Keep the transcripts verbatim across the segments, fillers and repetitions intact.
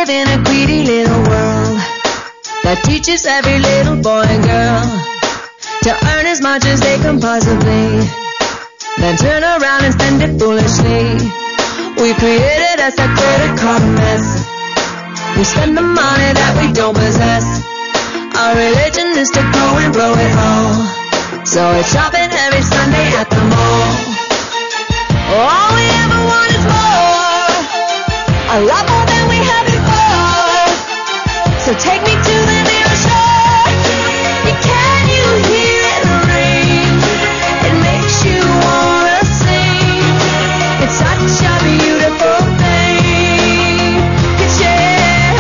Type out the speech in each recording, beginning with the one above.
live in a greedy little world that teaches every little boy and girl to earn as much as they can possibly, then turn around and spend it foolishly. We created us a credit card mess. We spend the money that we don't possess. Our religion is to go and blow it all. So it's shopping every Sunday at the mall. All we ever want is more, a lot more than we had before. So take me to the nearest shore. Can you hear it rain? It makes you wanna sing. It's such a beautiful thing. Could share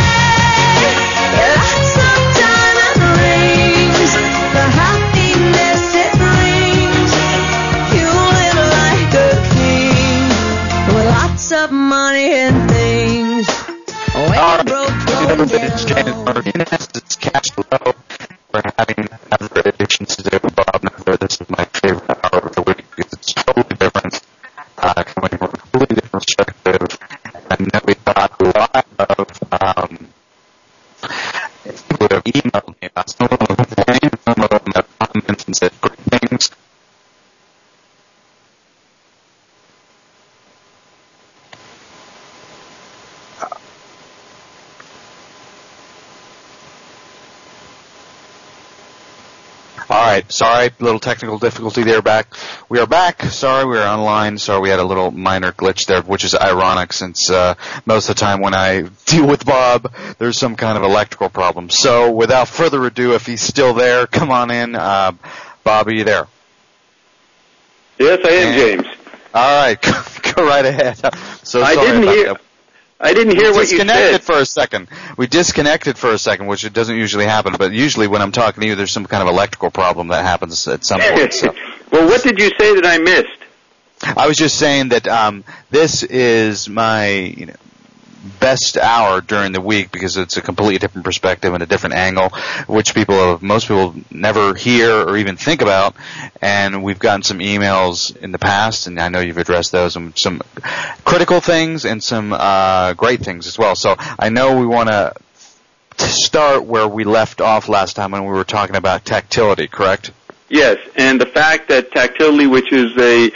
lots of diamond rings, the happiness it brings. You live like a king with lots of money and things. When All you broke right, going it's James down. Martinez. It's Cash Flow. We're having other editions to do. Bob Never. This is my favorite hour of the week because it's totally different, uh, coming from a completely different perspective. And then we thought a lot of um, people have emailed me. Some of them have blamed, some of them have commented and said great things. All right, sorry, little technical difficulty there. Back, we are back. Sorry, we are online. Sorry, we had a little minor glitch there, which is ironic since uh, most of the time when I deal with Bob, there's some kind of electrical problem. So, without further ado, if he's still there, come on in. Uh, Bob, are you there? Yes, I am, And, James. All right, go right ahead. So I sorry didn't about hear. that. I didn't hear we what you disconnected said. for a second. We disconnected for a second, which it doesn't usually happen. But usually, when I'm talking to you, there's some kind of electrical problem that happens at some point. So. Well, what did you say that I missed? I was just saying that um, this is my you know, best hour during the week because it's a completely different perspective and a different angle, which people, most people, never hear or even think about. And we've gotten some emails in the past, and I know you've addressed those, and some critical things and some uh, great things as well. So I know we want to start where we left off last time when we were talking about tactility, correct? Yes, and the fact that tactility, which is a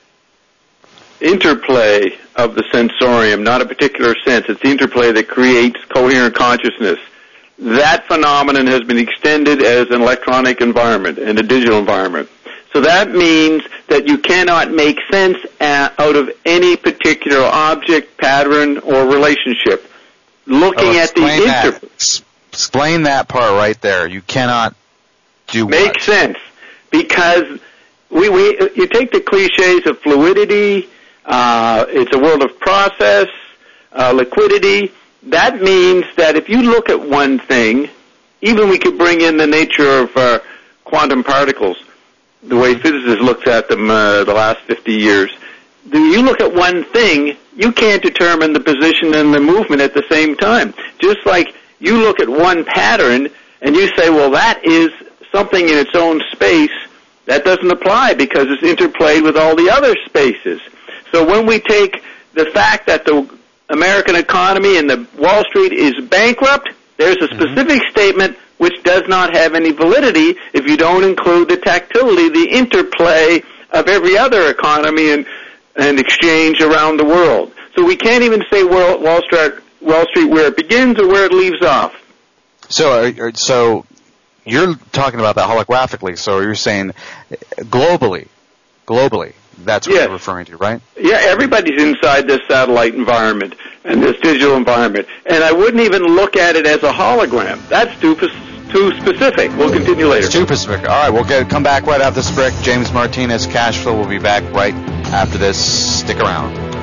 interplay of the sensorium, not a particular sense, it's the interplay that creates coherent consciousness. That phenomenon has been extended as an electronic environment and a digital environment. So that means that you cannot make sense out of any particular object, pattern, or relationship. Looking Oh, at the explain that. interplay. Ex- Explain that part right there. You cannot do Make what? sense, because we, we you take the cliches of fluidity, uh, it's a world of process, uh, liquidity. That means that if you look at one thing, even we could bring in the nature of uh, quantum particles, the way physicists looked at them uh, the last fifty years. You look at one thing, you can't determine the position and the movement at the same time. Just like you look at one pattern and you say, well, that is something in its own space, that doesn't apply because it's interplayed with all the other spaces. So when we take the fact that the American economy and the Wall Street is bankrupt, there's a specific mm-hmm. statement which does not have any validity if you don't include the tactility, the interplay of every other economy and, and exchange around the world. So we can't even say Wall Street, Wall Street where it begins or where it leaves off. So, so you're talking about that holographically. So you're saying globally, globally. That's what yes. you're referring to, right? Yeah, everybody's inside this satellite environment and this digital environment. And I wouldn't even look at it as a hologram. That's too, too specific. We'll continue later. It's too specific. All right, we'll get, come back right after this break. James Martinez, Cash Flow, will be back right after this. Stick around.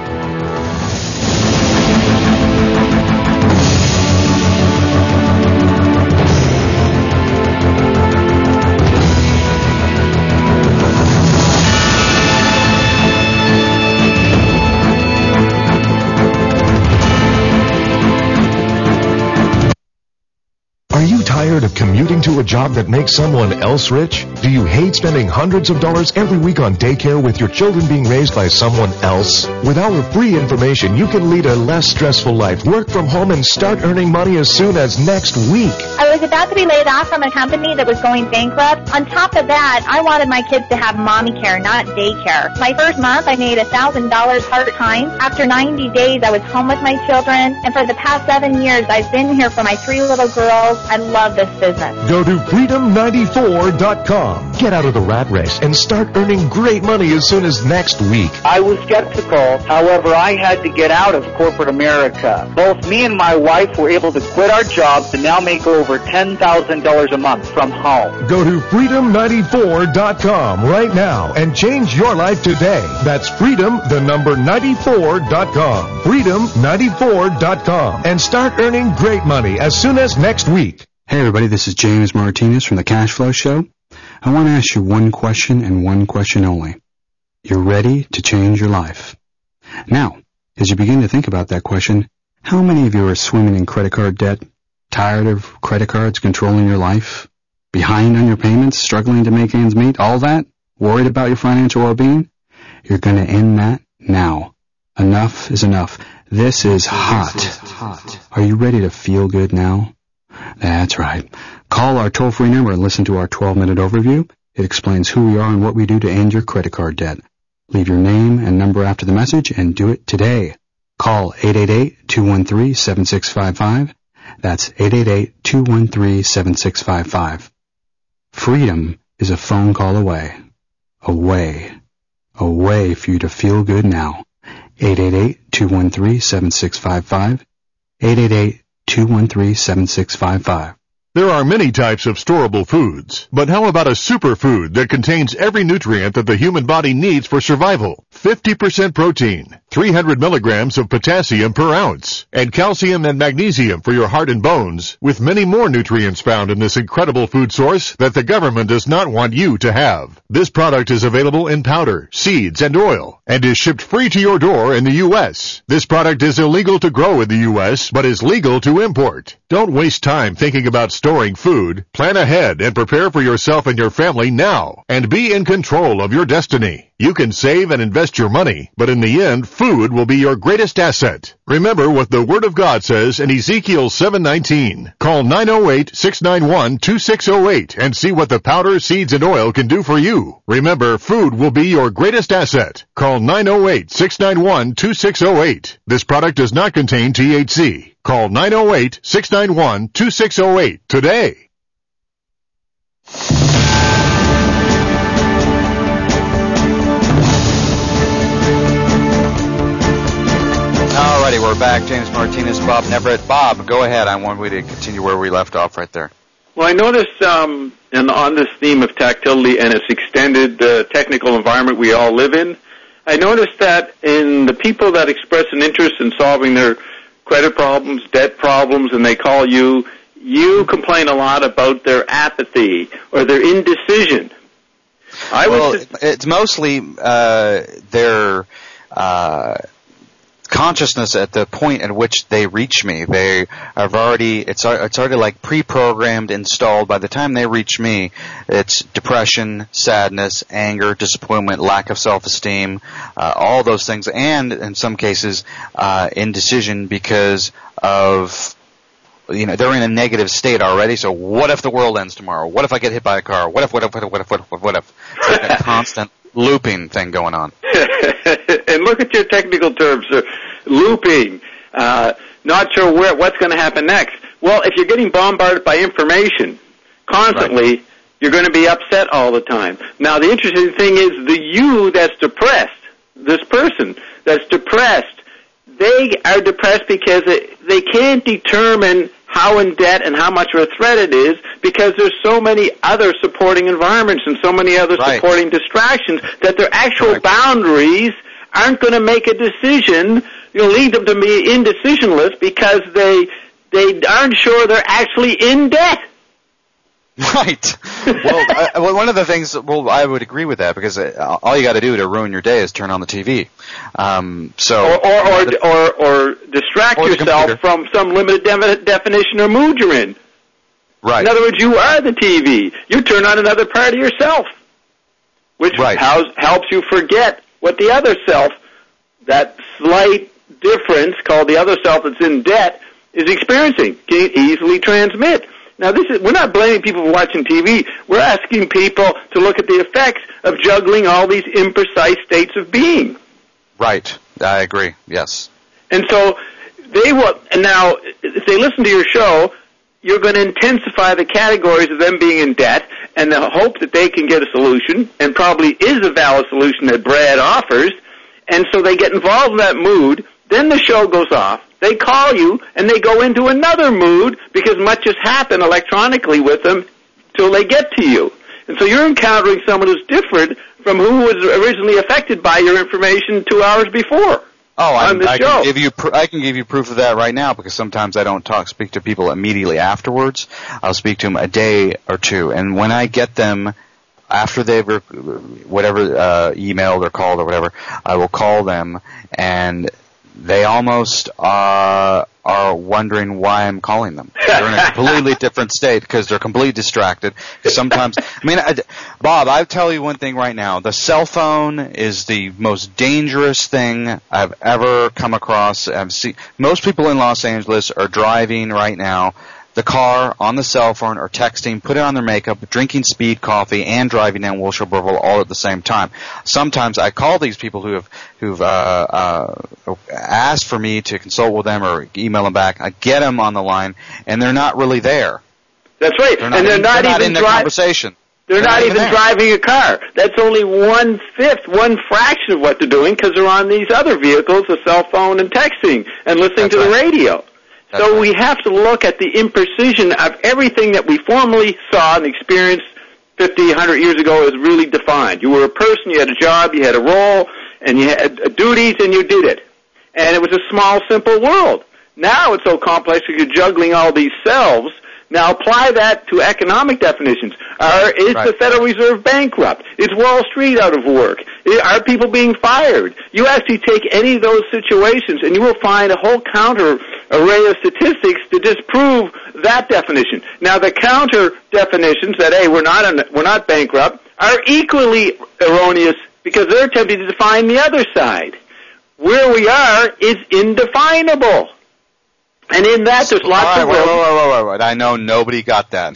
tired of commuting to a job that makes someone else rich? Do you hate spending hundreds of dollars every week on daycare with your children being raised by someone else? With our free information, you can lead a less stressful life, work from home, and start earning money as soon as next week. I was about to be laid off from a company that was going bankrupt. On top of that, I wanted my kids to have mommy care, not daycare. My first month, I made one thousand dollars part-time. After ninety days, I was home with my children, and for the past seven years, I've been here for my three little girls. I love this business. Go to freedom ninety-four dot com. Get out of the rat race and start earning great money as soon as next week. I was skeptical. However, I had to get out of corporate America. Both me and my wife were able to quit our jobs and now make over ten thousand dollars a month from home. Go to freedom ninety-four dot com right now and change your life today. That's freedom, the number ninety-four dot com. freedom ninety-four dot com. And start earning great money as soon as next week. Hey everybody, this is James Martinez from the Cash Flow Show. I want to ask you one question and one question only. You're ready to change your life. Now, as you begin to think about that question, how many of you are swimming in credit card debt, tired of credit cards controlling your life, behind on your payments, struggling to make ends meet, all that, worried about your financial well-being? You're going to end that now. Enough is enough. This is hot. Are you ready to feel good now? That's right. Call our toll-free number and listen to our twelve-minute overview. It explains who we are and what we do to end your credit card debt. Leave your name and number after the message and do it today. Call eight eight eight, two one three, seven six five five. That's eight eight eight, two one three, seven six five five. Freedom is a phone call away. Away. A way for you to feel good now. eight eight eight, two one three, seven six five five. eight eight eight, two one three, seven six five five. There are many types of storable foods, but how about a superfood that contains every nutrient that the human body needs for survival? fifty percent protein, three hundred milligrams of potassium per ounce, and calcium and magnesium for your heart and bones, with many more nutrients found in this incredible food source that the government does not want you to have. This product is available in powder, seeds, and oil, and is shipped free to your door in the U S. This product is illegal to grow in the U S, but is legal to import. Don't waste time thinking about storing food. Plan ahead and prepare for yourself and your family now, and be in control of your destiny. You can save and invest your money, but in the end, food will be your greatest asset. Remember what the Word of God says in Ezekiel seven nineteen. Call nine oh eight, six nine one, two six oh eight and see what the powder, seeds, and oil can do for you. Remember, food will be your greatest asset. Call nine oh eight, six nine one, two six oh eight. This product does not contain T H C. Call nine oh eight, six nine one, two six oh eight today. Alrighty, we're back. James Martinez, Bob Neverett. Bob, go ahead. I want we to continue where we left off right there. Well, I noticed um, and on this theme of tactility and its extended uh, technical environment we all live in, I noticed that in the people that express an interest in solving their credit problems, debt problems, and they call you, you complain a lot about their apathy or their indecision. I well, was just, it's mostly uh, their uh, consciousness at the point at which they reach me. They have already, it's, it's already like pre-programmed, installed. By the time they reach me, it's depression, sadness, anger, disappointment, lack of self-esteem, uh, all those things, and in some cases, uh, indecision because of, you know, they're in a negative state already. So what if the world ends tomorrow? What if I get hit by a car? What if, what if, what if, what if, what if, what if? It's like a constant looping thing going on. And look at your technical terms, sir. Looping, uh, not sure where what's going to happen next. Well, if you're getting bombarded by information constantly, right, you're going to be upset all the time. Now, the interesting thing is the you that's depressed, this person that's depressed, they are depressed because it, they can't determine how in debt and how much of a threat it is because there's so many other supporting environments and so many other right. supporting distractions that their actual Correct. boundaries aren't going to make a decision. You'll lead them to be indecisionless because they they aren't sure they're actually in debt. Right. Well, I, well, one of the things, well, I would agree with that because all you got to do to ruin your day is turn on the T V. Um, so, or or or, the, or, or distract or yourself from some limited de- definition or mood you're in. Right. In other words, you are the T V. You turn on another part of yourself, which right. house, helps you forget what the other self, that slight difference called the other self that's in debt, is experiencing, can easily transmit. Now, this is, we're not blaming people for watching T V. We're asking people to look at the effects of juggling all these imprecise states of being. Right. I agree. Yes. And so they will, and now, if they listen to your show, you're going to intensify the categories of them being in debt and the hope that they can get a solution, and probably is a valid solution that Brad offers, and so they get involved in that mood. Then the show goes off. They call you, and they go into another mood because much has happened electronically with them till they get to you. And so you're encountering someone who's different from who was originally affected by your information two hours before. Oh, I, on the I show. can give you pr- I can give you proof of that right now, because sometimes I don't talk speak to people immediately afterwards. I'll speak to them a day or two, and when I get them after they've rec- whatever uh, emailed or called or whatever, I will call them, and they almost uh, are wondering why I'm calling them. They're in a completely different state because they're completely distracted. Sometimes, I mean, I, Bob, I'll tell you one thing right now. The cell phone is the most dangerous thing I've ever come across. I've seen, most people in Los Angeles are driving right now the car on the cell phone or texting, putting on their makeup, drinking speed coffee, and driving down Wilshire Boulevard all at the same time. Sometimes I call these people who have who've uh, uh, asked for me to consult with them or email them back. I get them on the line, and they're not really there. That's right, they're not and they're in, not they're even not in the dri- conversation. They're, they're not, not even, even driving a car. That's only one fifth, one fraction of what they're doing because they're on these other vehicles, the cell phone and texting, and listening That's to right. the radio. That's so right. we have to look at the imprecision of everything that we formerly saw and experienced fifty, one hundred years ago as really defined. You were a person, you had a job, you had a role, and you had duties, and you did it. And it was a small, simple world. Now it's so complex that you're juggling all these selves. Now apply that to economic definitions. Are, is right. the Federal Reserve bankrupt? Is Wall Street out of work? Are people being fired? You actually take any of those situations and you will find a whole counter array of statistics to disprove that definition. Now the counter definitions that, hey, we're not, un- we're not bankrupt are equally erroneous because they're attempting to define the other side. Where we are is indefinable. And in that, there's lots right, of wait, room. wait, wait, wait, wait. I know nobody got that.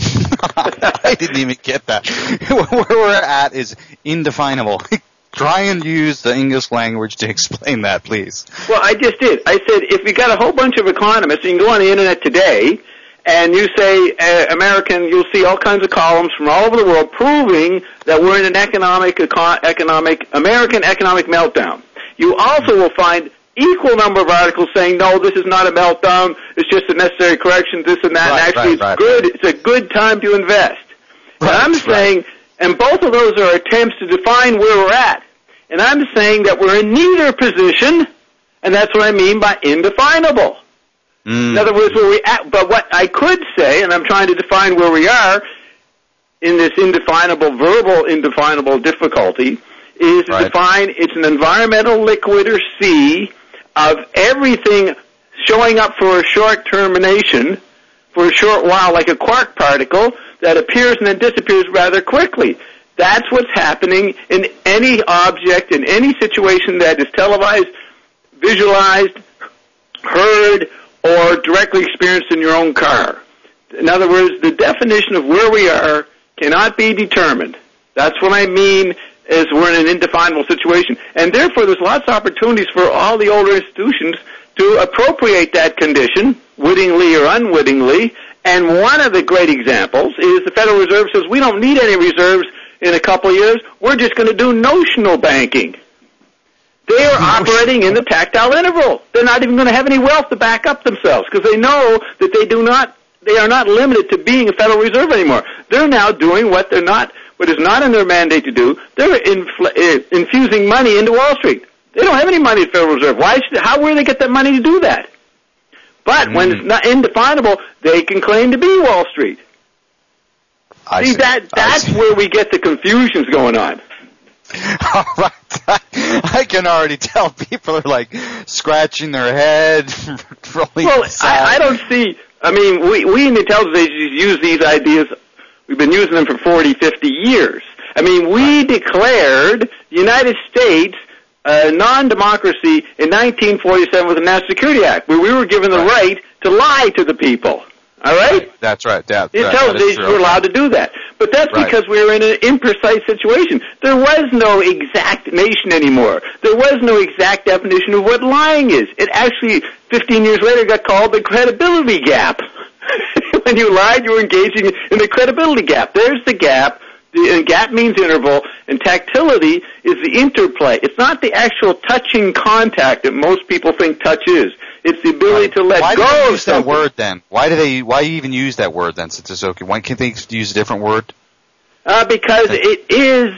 I didn't even get that. Where we're at is indefinable. Try and use the English language to explain that, please. Well, I just did. I said, if you got a whole bunch of economists, you can go on the Internet today, and you say uh, American, you'll see all kinds of columns from all over the world proving that we're in an economic, eco- economic, American economic meltdown. You also will find equal number of articles saying, no, this is not a meltdown, it's just a necessary correction, this and that, right, and actually right, right, it's good, right. it's a good time to invest. Right, and I'm saying, right. and both of those are attempts to define where we're at. And I'm saying that we're in neither position, and that's what I mean by indefinable. Mm. In other words, where we at, but what I could say, and I'm trying to define where we are in this indefinable, verbal indefinable difficulty, is to right. define it's an environmental liquid or sea of everything showing up for a short termination, for a short while, like a quark particle that appears and then disappears rather quickly. That's what's happening in any object, in any situation that is televised, visualized, heard, or directly experienced in your own car. In other words, the definition of where we are cannot be determined. That's what I mean is we're in an indefinable situation. And therefore, there's lots of opportunities for all the older institutions to appropriate that condition, wittingly or unwittingly. And one of the great examples is the Federal Reserve says we don't need any reserves in a couple of years. We're just going to do notional banking. They are operating in the tactile interval. They're not even going to have any wealth to back up themselves because they know that they do not, they are not limited to being a Federal Reserve anymore. They're now doing what they're not, what is not in their mandate to do. They're infl- uh, infusing money into Wall Street. They don't have any money at the Federal Reserve. Why should, how will they get that money to do that? But mm. when it's not indefinable, they can claim to be Wall Street. I see, see that that's see. where we get the confusions going on. All right. I can already tell people are like scratching their head. Rolling well, I, I don't see I mean, we, we in the intelligence agencies use these ideas. We've been using them for forty, fifty years. I mean, we declared the United States a non-democracy in nineteen forty-seven with the National Security Act, where we were given the right, right to lie to the people. All right? That's right. That, the intelligence agencies were allowed to do that. But that's right. because we were in an imprecise situation. There was no exact nation anymore. There was no exact definition of what lying is. It actually, fifteen years later, got called the credibility gap. When you lied, you were engaging in the credibility gap. There's the gap. The gap means interval, and tactility is the interplay. It's not the actual touching contact that most people think touch is. It's the ability right. to let why go do they of use something. that word then? Why do they? Why even use that word then? Since it's okay, why can't they use a different word? Uh, because it is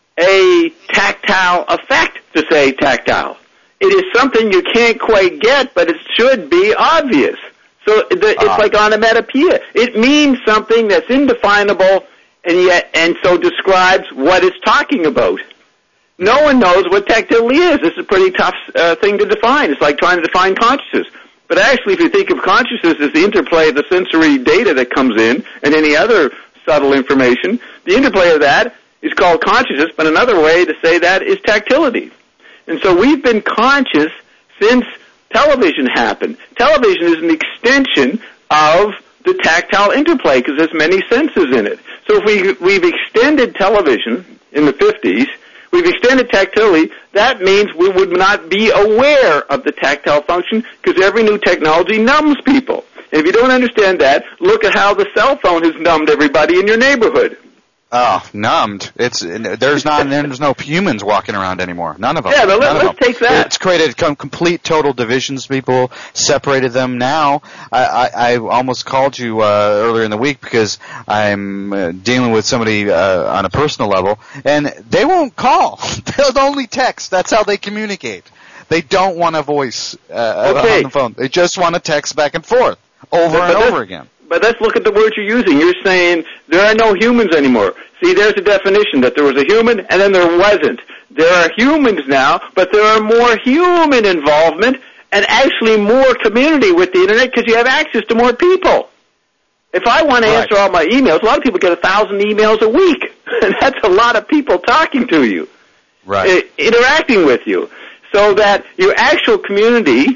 a tactile effect to say tactile. It is something you can't quite get, but it should be obvious. So the, it's uh, like onomatopoeia. It means something that's indefinable, and yet and so describes what it's talking about. No one knows what tactility is. This is a pretty tough uh, thing to define. It's like trying to define consciousness. But actually, if you think of consciousness as the interplay of the sensory data that comes in and any other subtle information, the interplay of that is called consciousness, but another way to say that is tactility. And so we've been conscious since television happened. Television is an extension of the tactile interplay because there's many senses in it. So if we, we've extended television in the fifties, we've extended tactility, that means we would not be aware of the tactile function because every new technology numbs people. And if you don't understand that, look at how the cell phone has numbed everybody in your neighborhood. Oh, numbed. It's there's not there's no humans walking around anymore. None of them. Yeah, but let, let's take that. It's created com- complete total divisions. People separated them. Now, I, I, I almost called you uh, earlier in the week because I'm uh, dealing with somebody uh, on a personal level, and they won't call. They'll only text. That's how they communicate. They don't want a voice uh, okay. on the phone. They just want to text back and forth over but, and but over again. But let's look at the words you're using. You're saying there are no humans anymore. See, there's a definition that there was a human and then there wasn't. There are humans now, but there are more human involvement and actually more community with the Internet because you have access to more people. If I want to right. answer all my emails, a lot of people get a thousand emails a week, and that's a lot of people talking to you, right? uh, interacting with you, so that your actual community,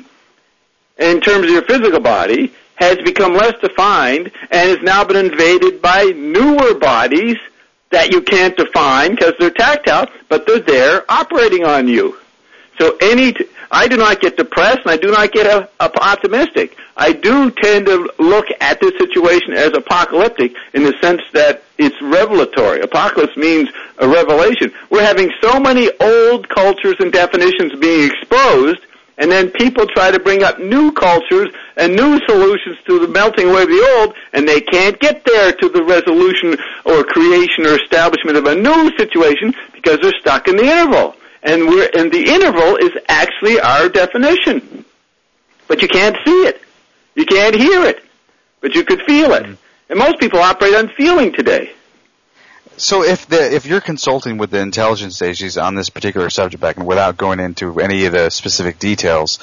in terms of your physical body, has become less defined and has now been invaded by newer bodies that you can't define because they're tactile, but they're there operating on you. So any, t- I do not get depressed and I do not get a, a optimistic. I do tend to look at this situation as apocalyptic in the sense that it's revelatory. Apocalypse means a revelation. We're having so many old cultures and definitions being exposed, and then people try to bring up new cultures and new solutions to the melting away of the old, and they can't get there to the resolution or creation or establishment of a new situation because they're stuck in the interval. And we're and the interval is actually our definition. But you can't see it. You can't hear it. But you could feel it. And most people operate on feeling today. So if the if you're consulting with the intelligence agencies on this particular subject, back and without going into any of the specific details,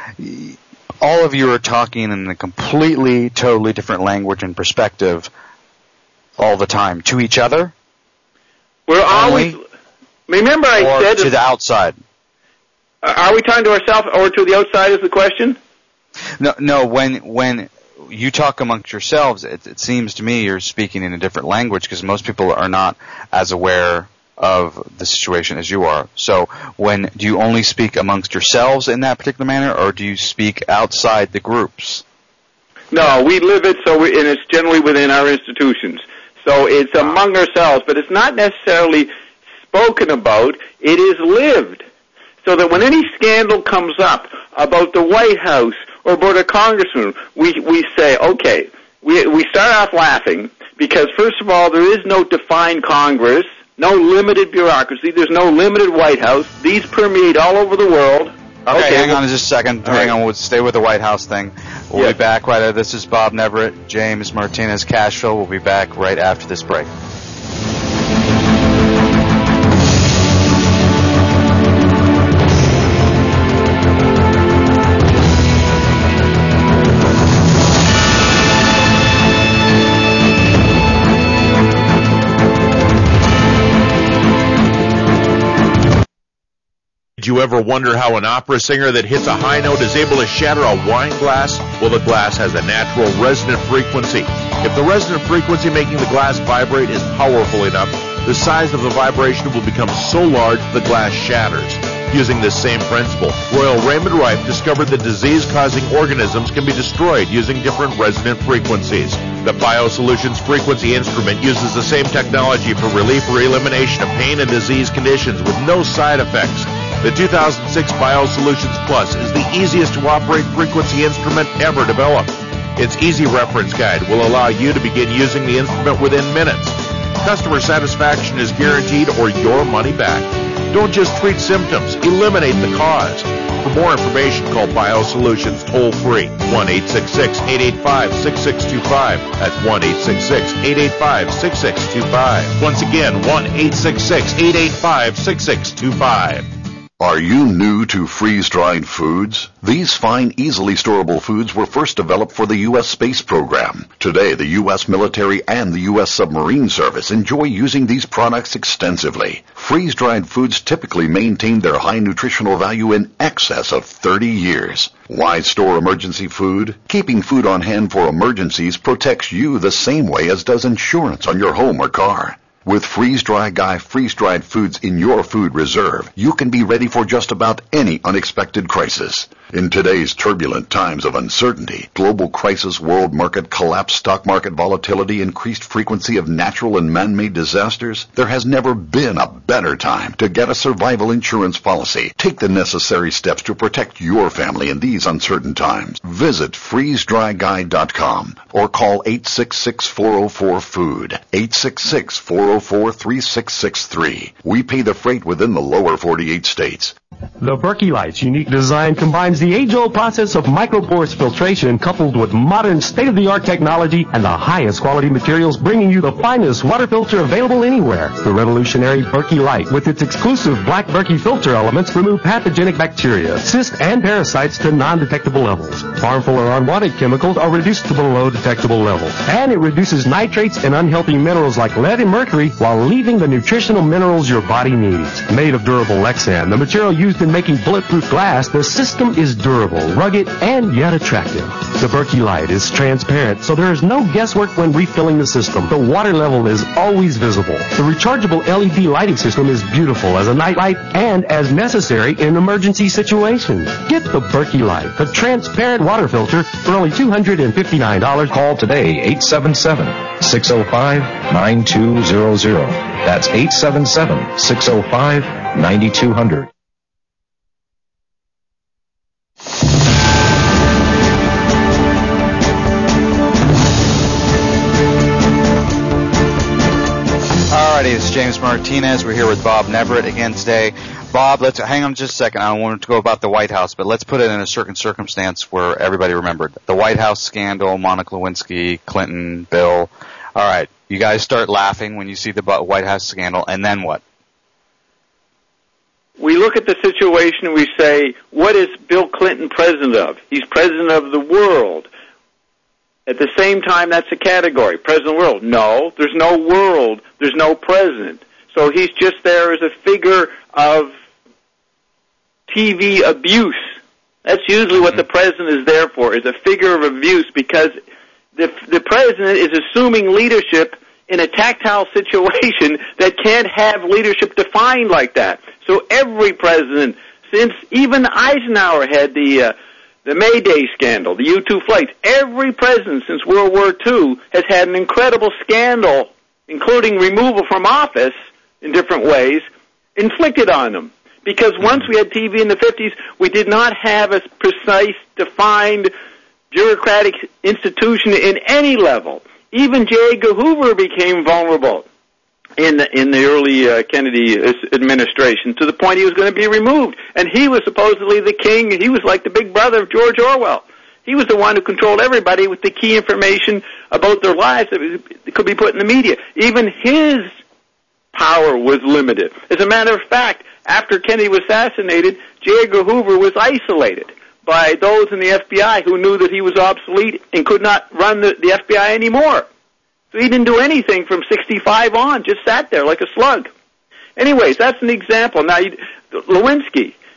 all of you are talking in a completely, totally different language and perspective all the time to each other. We're always. Remember, I or said to the outside. Are we talking to ourselves or to the outside? Is the question? No, no. When when. You talk amongst yourselves, it, it seems to me you're speaking in a different language because most people are not as aware of the situation as you are. So when do you only speak amongst yourselves in that particular manner, or do you speak outside the groups? No, we live it, so we, and it's generally within our institutions. So it's among ourselves, but it's not necessarily spoken about. It is lived. So that when any scandal comes up about the White House or about a congressman, we we say, okay, we we start off laughing because, first of all, there is no defined Congress, no limited bureaucracy, there's no limited White House. These permeate all over the world. Okay, okay hang on just a second. All hang right. on, we'll stay with the White House thing. We'll yes. be back right after. This is Bob Neverett, James Martinez, Cashville. We'll be back right after this break. Did you ever wonder how an opera singer that hits a high note is able to shatter a wine glass? Well, the glass has a natural resonant frequency. If the resonant frequency making the glass vibrate is powerful enough, the size of the vibration will become so large the glass shatters. Using this same principle, Royal Raymond Rife discovered that disease-causing organisms can be destroyed using different resonant frequencies. The BioSolutions Frequency Instrument uses the same technology for relief or elimination of pain and disease conditions with no side effects. The two thousand six BioSolutions Plus is the easiest to operate frequency instrument ever developed. Its easy reference guide will allow you to begin using the instrument within minutes. Customer satisfaction is guaranteed or your money back. Don't just treat symptoms, eliminate the cause. For more information, call BioSolutions toll-free, one eight six six, eight eight five, six six two five. That's one eight six six, eight eight five, six six two five. Once again, one eight six six, eight eight five, six six two five. Are you new to freeze-dried foods? These fine, easily storable foods were first developed for the U S space program. Today, the U S military and the U S submarine service enjoy using these products extensively. Freeze-dried foods typically maintain their high nutritional value in excess of thirty years. Why store emergency food? Keeping food on hand for emergencies protects you the same way as does insurance on your home or car. With Freeze-Dry Guy freeze-dried foods in your food reserve, you can be ready for just about any unexpected crisis. In today's turbulent times of uncertainty, global crisis, world market collapse, stock market volatility, increased frequency of natural and man-made disasters, there has never been a better time to get a survival insurance policy. Take the necessary steps to protect your family in these uncertain times. Visit freeze dry guy dot com or call eight six six, four oh four, food, eight six six, four oh four, three six six three. We pay the freight within the lower forty-eight states. The Berkey Light's unique design combines the age-old process of micropores filtration coupled with modern state-of-the-art technology and the highest quality materials, bringing you the finest water filter available anywhere. The revolutionary Berkey Light, with its exclusive black Berkey filter elements, remove pathogenic bacteria, cysts, and parasites to non-detectable levels. Harmful or unwanted chemicals are reduced to below detectable levels. And it reduces nitrates and unhealthy minerals like lead and mercury while leaving the nutritional minerals your body needs. Made of durable Lexan, the material used in making bulletproof glass, the system is durable, rugged, and yet attractive. The Berkey Light is transparent, so there is no guesswork when refilling the system. The water level is always visible. The rechargeable L E D lighting system is beautiful as a night light and as necessary in emergency situations. Get the Berkey Light, the transparent water filter, for only two hundred fifty-nine dollars. Call today, eight seven seven, six oh five, nine two zero zero. That's eight seven seven, six oh five, nine two zero zero. Alrighty, it's James Martinez. We're here with Bob Neverett again today. Bob, let's hang on just a second. I don't want to go about the White House, but let's put it in a certain circumstance where everybody remembered. The White House scandal, Monica Lewinsky, Clinton, Bill. All right, you guys start laughing when you see the White House scandal, and then what? We look at the situation and we say, what is Bill Clinton president of? He's president of the world. At the same time, that's a category. President of the world. No, there's no world. There's no president. So he's just there as a figure of T V abuse. That's usually what the president is there for, is a figure of abuse, because the, the president is assuming leadership in a tactile situation that can't have leadership defined like that. So every president, since even Eisenhower had the... Uh, The May Day scandal, the U two flights, every president since World War Two has had an incredible scandal, including removal from office in different ways, inflicted on them. Because once we had T V in the fifties, we did not have a precise, defined bureaucratic institution in any level. Even J. Edgar Hoover became vulnerable in the, in the early uh, Kennedy administration, to the point he was going to be removed. And he was supposedly the king. He was like the big brother of George Orwell. He was the one who controlled everybody with the key information about their lives that could be put in the media. Even his power was limited. As a matter of fact, after Kennedy was assassinated, J. Edgar Hoover was isolated by those in the F B I who knew that he was obsolete and could not run the, the F B I anymore. So he didn't do anything from sixty-five on, just sat there like a slug. Anyways, that's an example. Now, Lewinsky,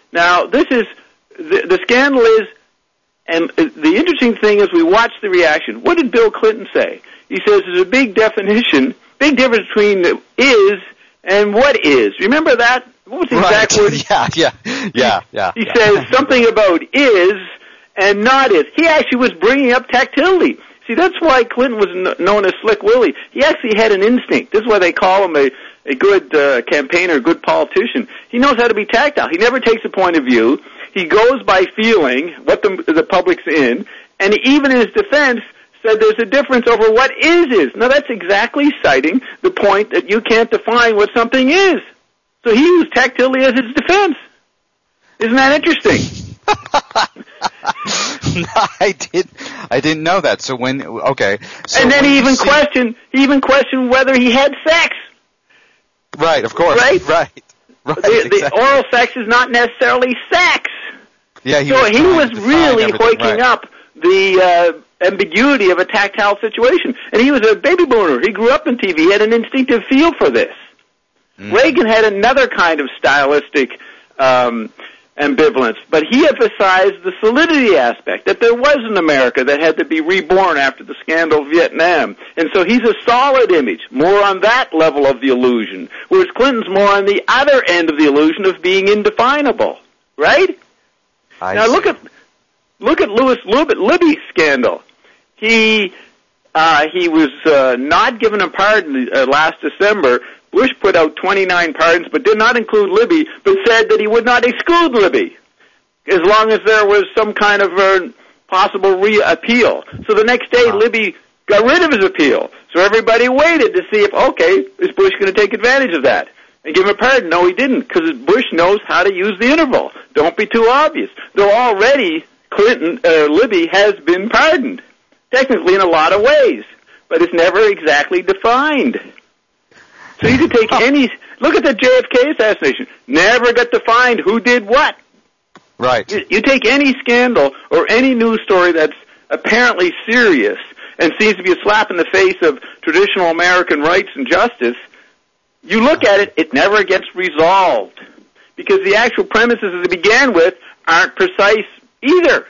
Now, this is, the, the scandal is, and the interesting thing is we watch the reaction. What did Bill Clinton say? He says there's a big definition, big difference between is and what is. Remember that? What was the exact right. word? Yeah, yeah, yeah, yeah. He yeah. says something about is and not is. He actually was bringing up tactility. See, that's why Clinton was kn- known as Slick Willie. He actually had an instinct. This is why they call him a, a good uh, campaigner, a good politician. He knows how to be tactile. He never takes a point of view. He goes by feeling what the, the public's in, and even in his defense said there's a difference over what is is. Now, that's exactly citing the point that you can't define what something is. So he used tactility as his defense. Isn't that interesting? No, I did. I didn't know that. So when okay, so and then when he even see, questioned. He even questioned whether he had sex. Right, of course. Right, right, right. The, exactly. the oral sex is not necessarily sex. Yeah, he so was he was really hoiking right. up the uh, ambiguity of a tactile situation. And he was a baby boomer. He grew up in T V. He had an instinctive feel for this. Mm. Reagan had another kind of stylistic um, ambivalence, but he emphasized the solidity aspect, that there was an America that had to be reborn after the scandal of Vietnam. And so he's a solid image, more on that level of the illusion, whereas Clinton's more on the other end of the illusion of being indefinable. Right? I now see. look at look at Louis Libby's scandal. He uh, he was uh, not given a pardon uh, last December. Bush put out twenty-nine pardons, but did not include Libby, but said that he would not exclude Libby as long as there was some kind of uh, possible re-appeal. So the next day, wow. Libby got rid of his appeal. So everybody waited to see if, okay, is Bush going to take advantage of that and give him a pardon? No, he didn't, because Bush knows how to use the interval. Don't be too obvious. Though already Clinton, uh, Libby has been pardoned, technically in a lot of ways, but it's never exactly defined. So you could take any, look at the J F K assassination, never got defined who did what. Right. You, you take any scandal or any news story that's apparently serious and seems to be a slap in the face of traditional American rights and justice, you look at it, it never gets resolved because the actual premises that it began with aren't precise either.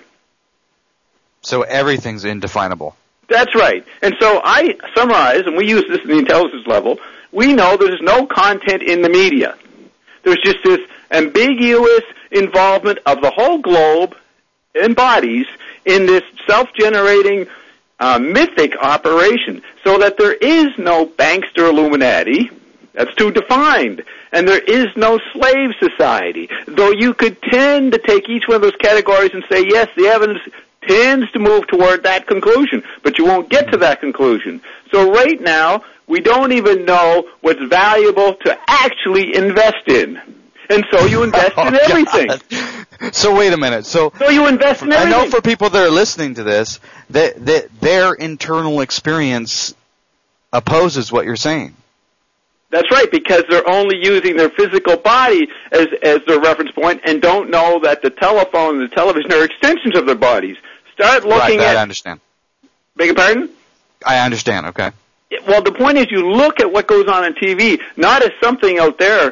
So everything's indefinable. That's right. And so I summarize, and we use this in the intelligence level, we know there's no content in the media. There's just this ambiguous involvement of the whole globe and bodies in this self-generating uh, mythic operation, so that there is no bankster Illuminati. That's too defined. And there is no slave society, though you could tend to take each one of those categories and say, yes, the evidence tends to move toward that conclusion, but you won't get to that conclusion. So right now, we don't even know what's valuable to actually invest in. And so you invest oh, in everything. God. So wait a minute. So, so you invest in everything. I know for people that are listening to this, that, that their internal experience opposes what you're saying. That's right, because they're only using their physical body as as their reference point and don't know that the telephone and the television are extensions of their bodies. Start looking right, at... I understand. Beg your pardon? I understand, okay. Well, the point is you look at what goes on on T V, not as something out there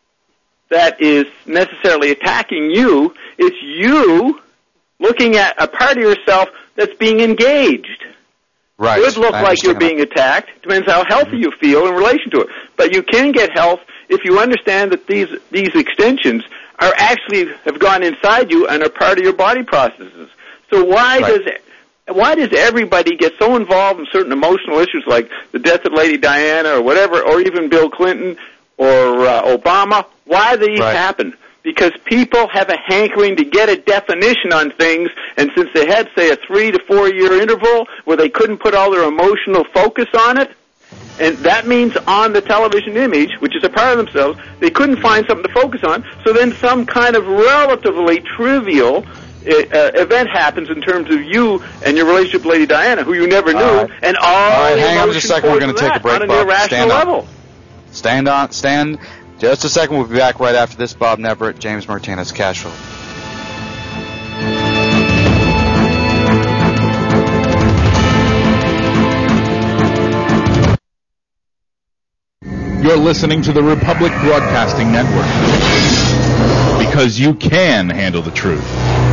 that is necessarily attacking you. It's you looking at a part of yourself that's being engaged. Right. It could look like you're being attacked. Depends how healthy you feel in relation to it. But you can get health if you understand that these these extensions are actually have gone inside you and are part of your body processes. So why right. does why does everybody get so involved in certain emotional issues like the death of Lady Diana or whatever, or even Bill Clinton or uh, Obama? Why do these right. happen? Because people have a hankering to get a definition on things, and since they had, say, a three to four year interval where they couldn't put all their emotional focus on it, and that means on the television image, which is a part of themselves, they couldn't find something to focus on, so then some kind of relatively trivial uh, event happens in terms of you and your relationship with Lady Diana, who you never knew, all right. and all All right, the hang on just a second. We're going to take a break, on an Bob. irrational Stand level. on. Stand on. Stand. Just a second. We'll be back right after this. Bob Neverett, James Martinez, Cashflow. You're listening to the Republic Broadcasting Network. because you can handle the truth.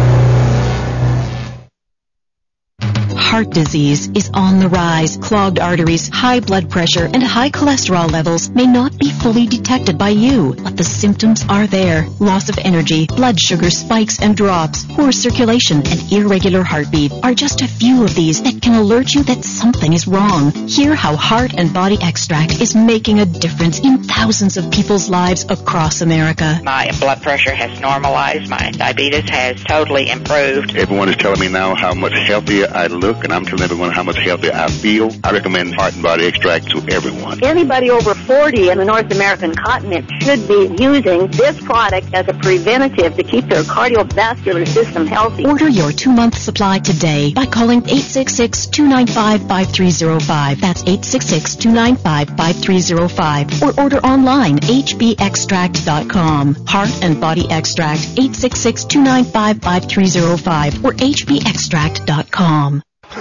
Heart disease is on the rise. Clogged arteries, high blood pressure, and high cholesterol levels may not be fully detected by you, but the symptoms are there. Loss of energy, blood sugar spikes and drops, poor circulation, and irregular heartbeat are just a few of these that can alert you that something is wrong. Hear how Heart and Body Extract is making a difference in thousands of people's lives across America. My blood pressure has normalized. My diabetes has totally improved. Everyone is telling me now how much healthier I look, and I'm telling everyone how much healthier I feel. I recommend Heart and Body Extract to everyone. Anybody over forty in the North American continent should be using this product as a preventative to keep their cardiovascular system healthy. Order your two-month supply today by calling eight six six, two nine five, five three zero five. That's eight six six, two nine five, five three zero five. Or order online, h b extract dot com. Heart and Body Extract, eight six six, two nine five, five three zero five or h b extract dot com.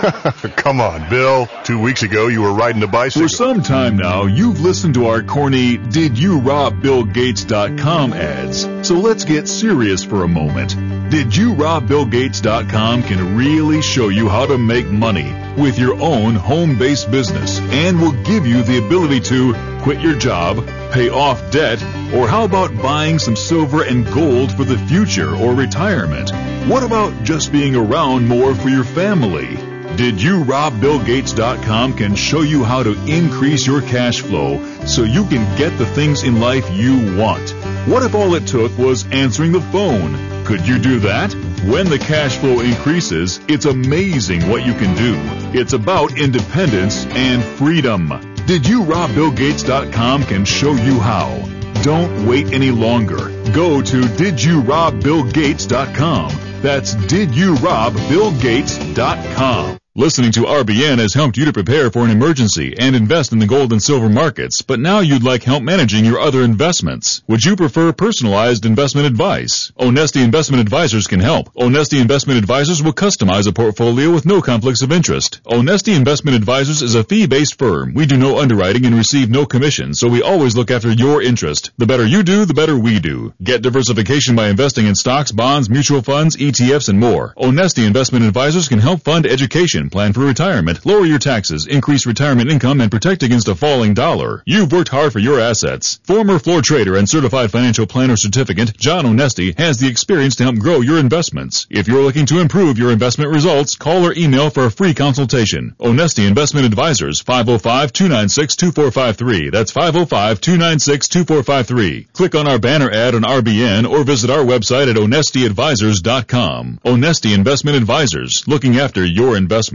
Come on, Bill. Two weeks ago, you were riding a bicycle. For some time now, you've listened to our corny Did You Rob Bill Gates dot com ads. So let's get serious for a moment. Did You Rob Bill Gates dot com can really show you how to make money with your own home-based business and will give you the ability to quit your job, pay off debt, or how about buying some silver and gold for the future or retirement? What about just being around more for your family? Did You Rob Bill Gates dot com can show you how to increase your cash flow so you can get the things in life you want. What if all it took was answering the phone? Could you do that? When the cash flow increases, it's amazing what you can do. It's about independence and freedom. Did You Rob Bill Gates dot com can show you how. Don't wait any longer. Go to Did You Rob Bill Gates dot com. That's Did You Rob Bill Gates dot com. Listening to R B N has helped you to prepare for an emergency and invest in the gold and silver markets, but now you'd like help managing your other investments. Would you prefer personalized investment advice? Onesti Investment Advisors can help. Onesti Investment Advisors will customize a portfolio with no conflicts of interest. Onesti Investment Advisors is a fee-based firm. We do no underwriting and receive no commission, so we always look after your interest. The better you do, the better we do. Get diversification by investing in stocks, bonds, mutual funds, E T Fs, and more. Onesti Investment Advisors can help fund education, plan for retirement, lower your taxes, increase retirement income, and protect against a falling dollar. You've worked hard for your assets. Former floor trader and certified financial planner certificate, John Onesti, has the experience to help grow your investments. If you're looking to improve your investment results, call or email for a free consultation. Onesti Investment Advisors, five oh five, two nine six, two four five three. That's five oh five, two nine six, two four five three. Click on our banner ad on R B N or visit our website at onesti advisors dot com. Onesti Investment Advisors, looking after your investments.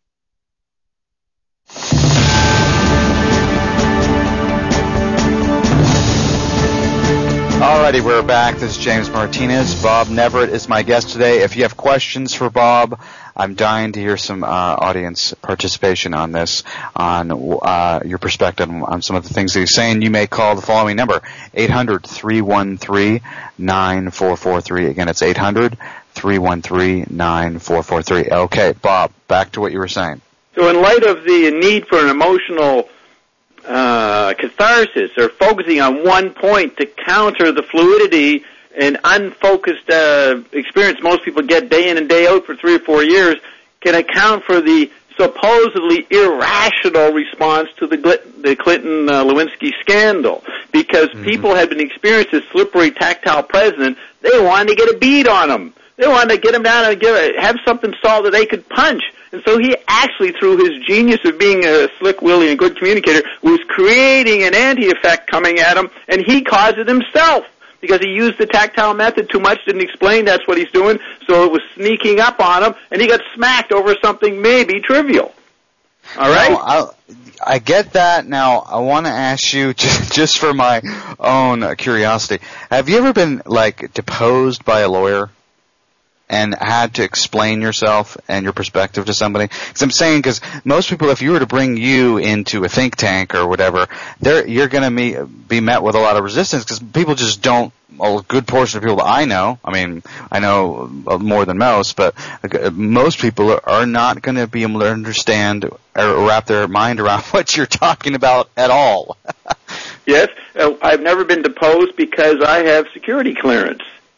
Alrighty, we're back. This is James Martinez. Bob Neverett is my guest today. If you have questions for Bob, I'm dying to hear some uh, audience participation on this, on uh, your perspective on some of the things that he's saying. You may call the following number, eight hundred, three one three, nine four four three. Again, it's eight hundred, three one three, nine four four three. Okay, Bob, back to what you were saying. So in light of the need for an emotional uh, catharsis or focusing on one point to counter the fluidity and unfocused uh, experience most people get day in and day out for three or four years, can account for the supposedly irrational response to the, Gl- the Clinton-Lewinsky uh, scandal. Because mm-hmm. people had been experiencing this slippery, tactile president, they wanted to get a beat on him. They wanted to get him down and give a, have something solved that they could punch. And so he actually, through his genius of being a slick willy and a good communicator, was creating an anti-effect coming at him, and he caused it himself because he used the tactile method too much, didn't explain that's what he's doing, so it was sneaking up on him, and he got smacked over something maybe trivial. All right? No, I, I get that. Now, I want to ask you, just, just for my own curiosity, have you ever been, like, deposed by a lawyer and had to explain yourself and your perspective to somebody? Because I'm saying, because most people, if you were to bring you into a think tank or whatever, you're going to be met with a lot of resistance because people just don't, a good portion of people that I know, I mean, I know more than most, but most people are not going to be able to understand or wrap their mind around what you're talking about at all. Yes, uh, I've never been deposed because I have security clearance.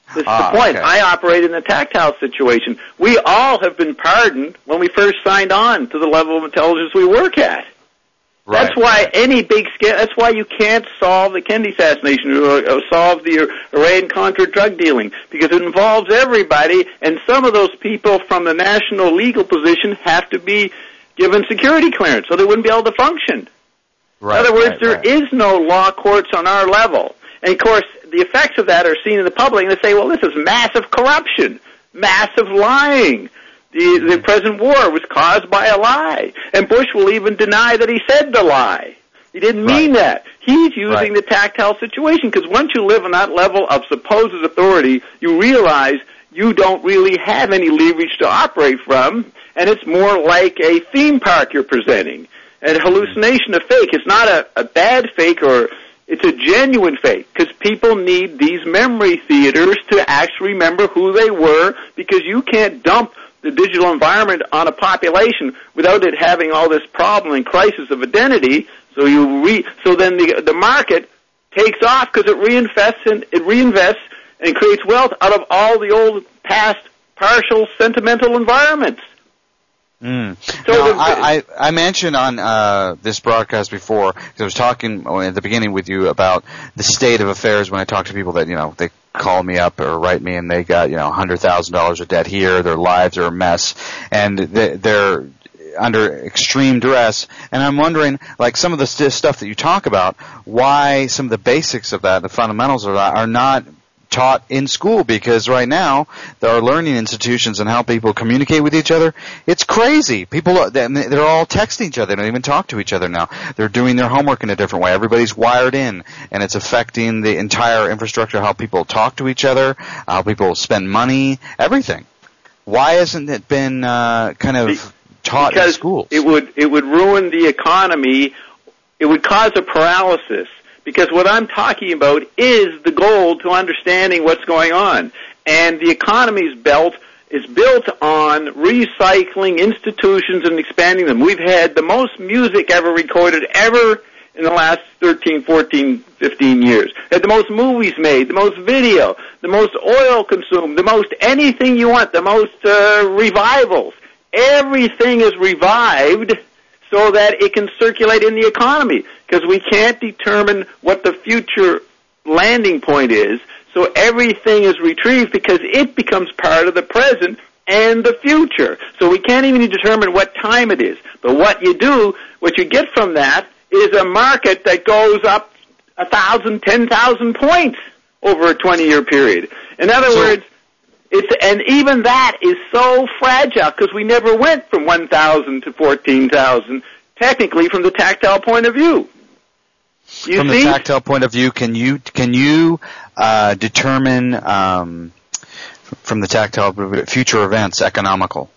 This is Ah, the point. okay. I operate in a tactile situation. We all have been pardoned when we first signed on to the level of intelligence we work at. Right. That's why any big scale, that's why you can't solve the Kennedy assassination or, or solve the Iran-Contra drug dealing, because it involves everybody, and some of those people from the national legal position have to be given security clearance, so they wouldn't be able to function. Right, In other words, right, there right. is no law courts on our level. And, of course, the effects of that are seen in the public, and they say, well, this is massive corruption, massive lying. The, the present war was caused by a lie. And Bush will even deny that he said the lie. He didn't mean that. He's using Right. the tactile situation, because once you live on that level of supposed authority, you realize you don't really have any leverage to operate from, and it's more like a theme park you're presenting, a hallucination of fake. It's not a, a bad fake, or it's a genuine fake, because people need these memory theaters to actually remember who they were, because you can't dump the digital environment on a population without it having all this problem and crisis of identity. So you re, so then the the market takes off because it reinvests and it reinvests and creates wealth out of all the old past partial sentimental environments. Mm. So Now, the- I, I, I mentioned on uh, this broadcast before, because I was talking at the beginning with you about the state of affairs when I talk to people that, you know, they call me up or write me and they got, you know, one hundred thousand dollars of debt here, their lives are a mess, and they, they're under extreme duress. And I'm wondering, like, some of the st- stuff that you talk about, why some of the basics of that, the fundamentals of that, are not taught in school, because right now there are learning institutions and how people communicate with each other. It's crazy. People are, they're all texting each other. They don't even talk to each other now. They're doing their homework in a different way. Everybody's wired in, and it's affecting the entire infrastructure, how people talk to each other, how people spend money, everything. Why hasn't it been uh, kind of taught because in schools? it would it would ruin the economy. It would cause a paralysis. Because what I'm talking about is the goal to understanding what's going on. And the economy's belt is built on recycling institutions and expanding them. We've had the most music ever recorded ever in the last thirteen, fourteen, fifteen years. Had the most movies made, the most video, the most oil consumed, the most anything you want, the most uh, revivals. Everything is revived so that it can circulate in the economy, because we can't determine what the future landing point is, so everything is retrieved because it becomes part of the present and the future. So we can't even determine what time it is. But what you do, what you get from that, is a market that goes up a thousand, ten thousand points over a twenty-year period. In other So- words, It's, and even that is so fragile, because we never went from one thousand to fourteen thousand, technically, from the tactile point of view. You From see? the tactile point of view, can you can you uh, determine um, from the tactile future events economical?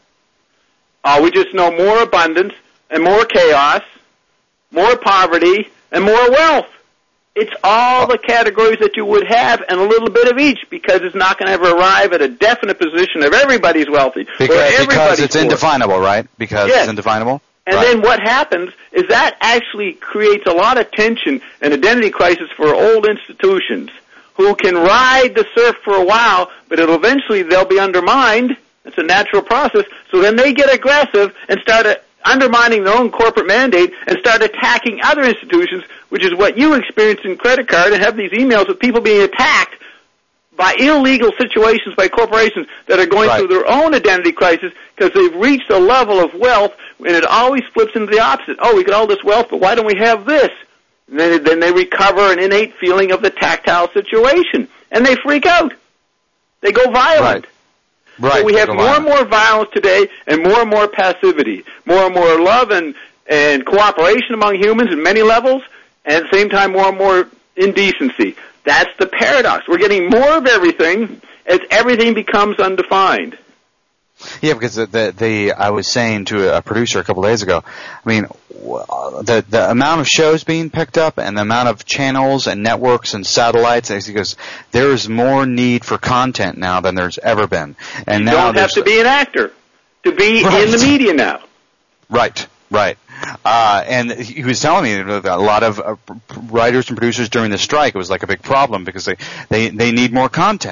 Uh, we just know more abundance and more chaos, more poverty, and more wealth. It's all the categories that you would have and a little bit of each, because it's not going to ever arrive at a definite position of everybody's wealthy. or Because, because everybody's it's poor. indefinable, right? Because Yes. it's indefinable? And Right. then what happens is that actually creates a lot of tension and identity crisis for old institutions who can ride the surf for a while, but it'll eventually they'll be undermined. It's a natural process. So then they get aggressive and start uh, undermining their own corporate mandate and start attacking other institutions, which is what you experience in credit card, and have these emails of people being attacked by illegal situations by corporations that are going Right. through their own identity crisis because they've reached a level of wealth, and it always flips into the opposite. Oh, we got all this wealth, but why don't we have this? And then, then they recover an innate feeling of the tactile situation, and they freak out. They go violent. Right. So we they have go more violent. and more violence today, and more and more passivity, more and more love and, and cooperation among humans in many levels, and at the same time more and more indecency. That's the paradox. We're getting more of everything as everything becomes undefined. Yeah, because the, the the I was saying to a producer a couple of days ago, I mean, w- the the amount of shows being picked up and the amount of channels and networks and satellites, he goes, there is more need for content now than there's ever been. And You now don't have there's to be an actor to be Right. in the media now. Right, right. Uh, and he was telling me that a lot of uh, writers and producers during the strike, it was like a big problem because they, they, they need more content.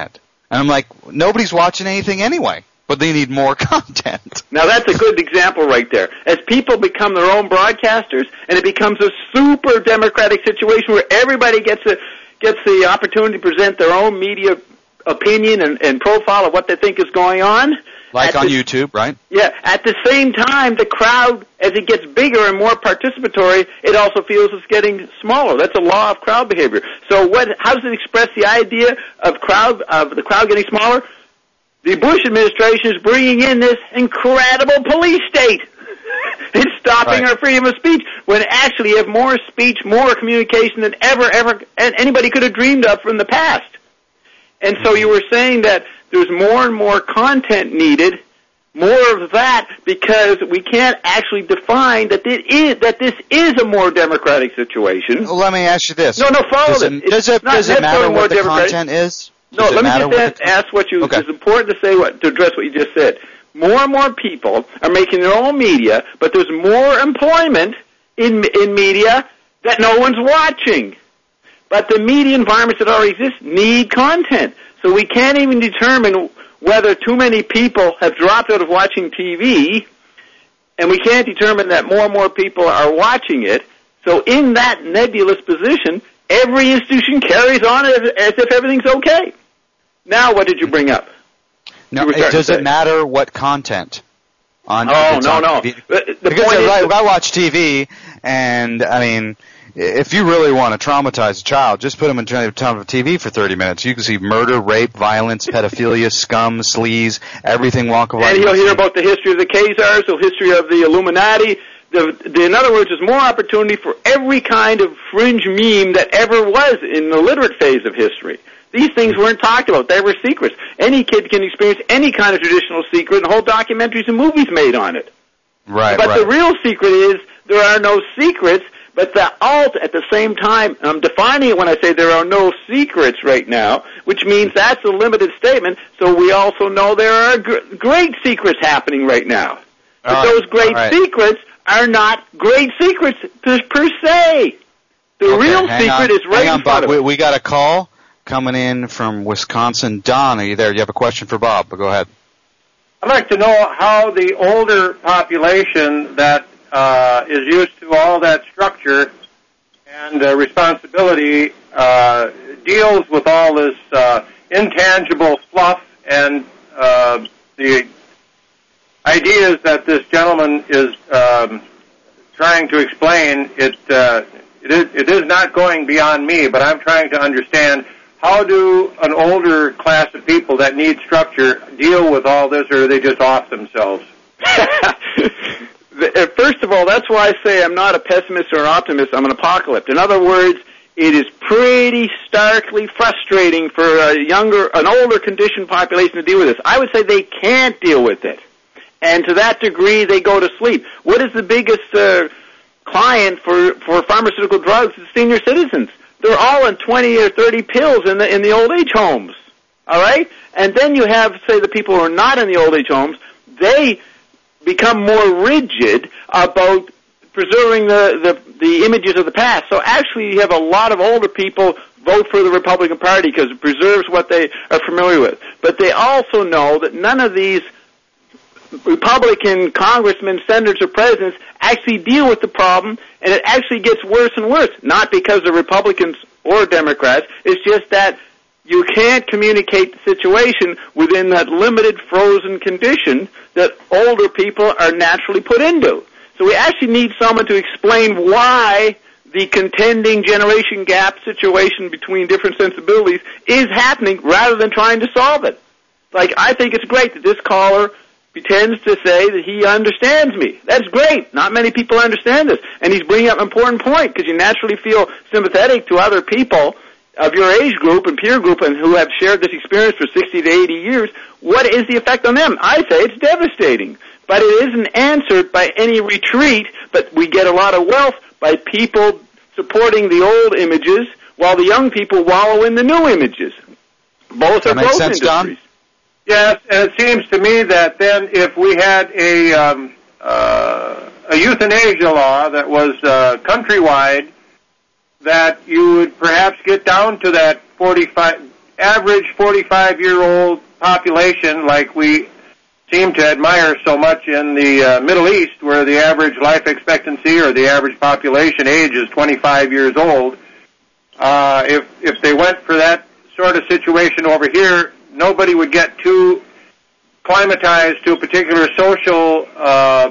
And I'm like, nobody's watching anything anyway, but they need more content. Now that's a good example right there. As people become their own broadcasters, and it becomes a super democratic situation where everybody gets a, gets the opportunity to present their own media opinion and, and profile of what they think is going on. Like At on the, YouTube, right? Yeah. At the same time, the crowd, as it gets bigger and more participatory, it also feels it's getting smaller. That's a law of crowd behavior. So what? How does it express the idea of crowd of the crowd getting smaller? The Bush administration is bringing in this incredible police state. It's stopping right. our freedom of speech when actually you have more speech, more communication than ever, ever anybody could have dreamed of from the past. And so you were saying that there's more and more content needed, more of that, because we can't actually define that it is that this is a more democratic situation. Well, let me ask you this. No, no, follow does it. It, does it, does it matter what the content is? No, Does let me just ask, the, ask what you. Okay. It's important to say what to address what you just said. More and more people are making their own media, but there's more employment in in media that no one's watching. But the media environments that already exist need content, so we can't even determine whether too many people have dropped out of watching T V, and we can't determine that more and more people are watching it. So in that nebulous position, every institution carries on as, as if everything's okay. Now, what did you bring up? No, it, does it matter what content? On oh, no, on no. T V? The, the because point I, is I watch T V, and, I mean, if you really want to traumatize a child, just put them in front of T V for thirty minutes. You can see murder, rape, violence, pedophilia, scum, sleaze, everything walk of life. And you'll hear about the history of the Khazars, the history of the Illuminati. The, the, in other words, there's more opportunity for every kind of fringe meme that ever was in the literate phase of history. These things weren't talked about. They were secrets. Any kid can experience any kind of traditional secret, and whole documentaries and movies made on it. Right, But right. the real secret is there are no secrets, but the alt at the same time, I'm defining it when I say there are no secrets right now, which means that's a limited statement, so we also know there are gr- great secrets happening right now. But All those right, great all right. secrets are not great secrets per, per se. The Okay, real hang secret on, is right hang on, in front Bob. of We, us. we got a call coming in from Wisconsin. Don, are you there? You have a question for Bob, but go ahead. I'd like to know how the older population that uh, is used to all that structure and uh, responsibility uh, deals with all this uh, intangible fluff and uh, the ideas that this gentleman is um, trying to explain. It, uh, it, is, it is not going beyond me, but I'm trying to understand how do an older class of people that need structure deal with all this, or are they just off themselves? First of all, that's why I say I'm not a pessimist or an optimist. I'm an apocalypse. In other words, it is pretty starkly frustrating for a younger, an older conditioned population to deal with this. I would say they can't deal with it. And to that degree, they go to sleep. What is the biggest uh, client for, for pharmaceutical drugs? It's senior citizens. They're all on twenty or thirty pills in the, in the old age homes. All right? And then you have, say, the people who are not in the old age homes, they become more rigid about preserving the, the, the images of the past. So actually you have a lot of older people vote for the Republican Party because it preserves what they are familiar with. But they also know that none of these Republican congressmen, senators, or presidents actually deal with the problem, and it actually gets worse and worse. Not because of Republicans or Democrats. It's just that you can't communicate the situation within that limited frozen condition that older people are naturally put into. So we actually need someone to explain why the contending generation gap situation between different sensibilities is happening rather than trying to solve it. Like, I think it's great that this caller pretends to say that he understands me. That's great. Not many people understand this. And he's bringing up an important point because you naturally feel sympathetic to other people of your age group and peer group and who have shared this experience for sixty to eighty years. What is the effect on them? I say it's devastating. But it isn't answered by any retreat, but we get a lot of wealth by people supporting the old images while the young people wallow in the new images. Both are growth industries. Don? Yes, and it seems to me that then if we had a um, uh, a euthanasia law that was uh, countrywide, that you would perhaps get down to that forty-five, average forty-five-year-old population like we seem to admire so much in the uh, Middle East, where the average life expectancy or the average population age is twenty-five years old, uh, if if they went for that sort of situation over here, nobody would get too climatized to a particular social uh,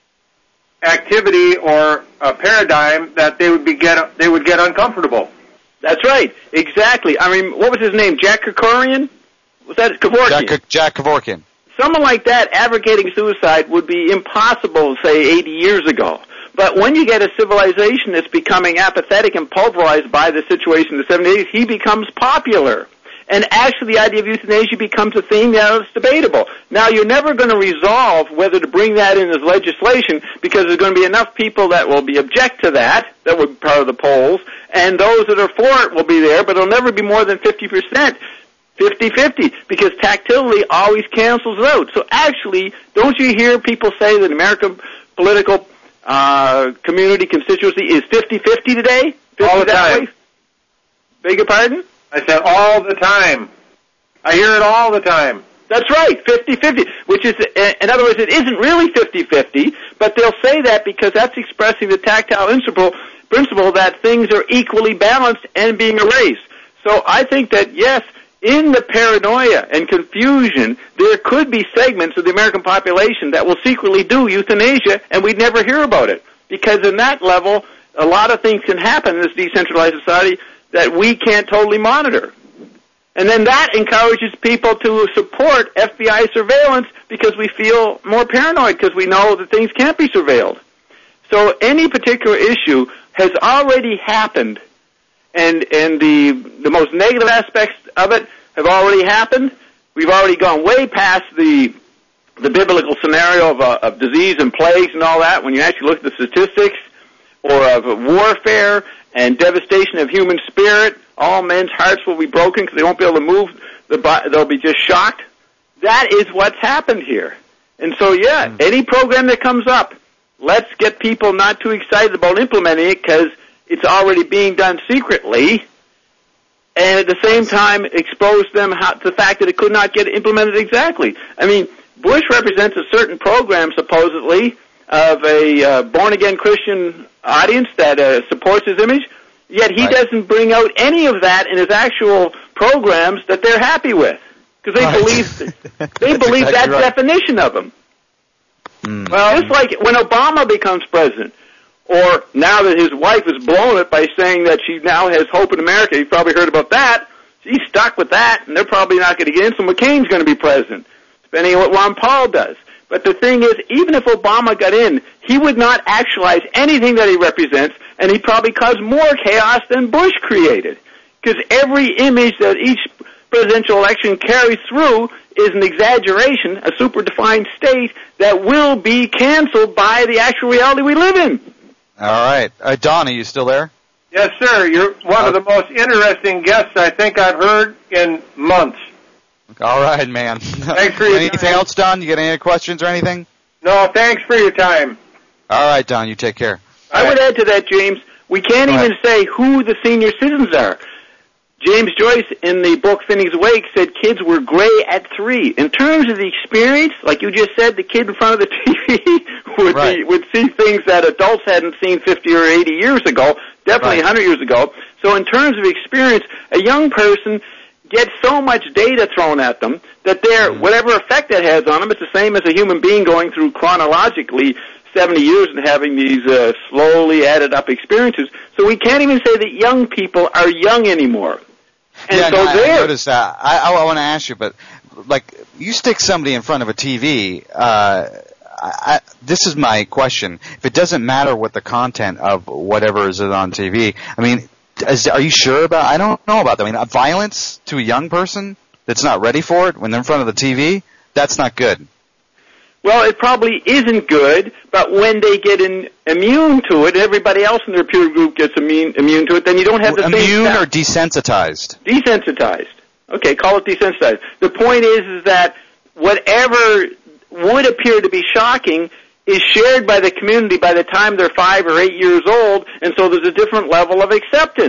activity or a paradigm that they would be get they would get uncomfortable. That's right, exactly. I mean, what was his name? Jack Kevorkian? Was that Kevorkian? Jack, Jack Kevorkian. Someone like that advocating suicide would be impossible, say, eighty years ago. But when you get a civilization that's becoming apathetic and pulverized by the situation in the seventies, he becomes popular. And actually the idea of euthanasia becomes a theme that is debatable. Now, you're never going to resolve whether to bring that in as legislation because there's going to be enough people that will be object to that, that would be part of the polls, and those that are for it will be there, but it'll never be more than fifty percent. fifty-fifty, because tactility always cancels it out. So actually, don't you hear people say that American political uh, community constituency is fifty-fifty today? fifty All the time. Way? Beg your pardon? I said all the time. I hear it all the time. That's right, fifty-fifty, which is, in other words, it isn't really fifty-fifty, but they'll say that because that's expressing the tactile principle, principle that things are equally balanced and being erased. So I think that, yes, in the paranoia and confusion, there could be segments of the American population that will secretly do euthanasia, and we'd never hear about it. Because in that level, a lot of things can happen in this decentralized society that we can't totally monitor. And then that encourages people to support F B I surveillance because we feel more paranoid because we know that things can't be surveilled. So any particular issue has already happened, and and the the most negative aspects of it have already happened. We've already gone way past the the biblical scenario of, uh, of disease and plagues and all that. When you actually look at the statistics, or of warfare and devastation of human spirit, all men's hearts will be broken because they won't be able to move. The they'll be just shocked. That is what's happened here. And so, yeah, mm. any program that comes up, let's get people not too excited about implementing it because it's already being done secretly, and at the same time expose them how, to the fact that it could not get implemented exactly. I mean, Bush represents a certain program, supposedly, of a uh, born-again Christian audience that uh, supports his image, yet he right. doesn't bring out any of that in his actual programs that they're happy with, because they right. believe they believe exactly that right. definition of him. Mm. Well, just like when Obama becomes president, or now that his wife has blown it by saying that she now has hope in America, you've probably heard about that. She's stuck with that, and they're probably not going to get in, so McCain's going to be president, depending on what Ron Paul does. But the thing is, even if Obama got in, he would not actualize anything that he represents, and he'd probably cause more chaos than Bush created. Because every image that each presidential election carries through is an exaggeration, a super-defined state that will be canceled by the actual reality we live in. All right. Uh, Don, are you still there? Yes, sir. You're one uh, of the most interesting guests I think I've heard in months. All right, man. Thanks for your Anything time. else, Don? You got any questions or anything? No, thanks for your time. All right, Don, you take care. I would add to that, James, we can't even say who the senior citizens are. James Joyce, in the book Finney's Wake, said kids were gray at three. In terms of the experience, like you just said, the kid in front of the T V would right. be, would see things that adults hadn't seen fifty or eighty years ago, definitely right. one hundred years ago. So in terms of experience, a young person gets so much data thrown at them that they're, mm. whatever effect that has on them, it's the same as a human being going through chronologically seventy years and having these uh, slowly added up experiences. So we can't even say that young people are young anymore. And yeah, so no, I, they're... I noticed that. I, I, I want to ask you, but like, you stick somebody in front of a T V, uh, I, I, this is my question. If it doesn't matter what the content of whatever is on T V, I mean, Is, are you sure about? I don't know about that. I mean, violence to a young person that's not ready for it when they're in front of the T V, that's not good. Well, it probably isn't good, but when they get in, immune to it, everybody else in their peer group gets immune, immune to it, then you don't have the immune same... Immune or desensitized? Desensitized. Okay, call it desensitized. The point is, is that whatever would appear to be shocking is shared by the community by the time they're five or eight years old, and so there's a different level of acceptance.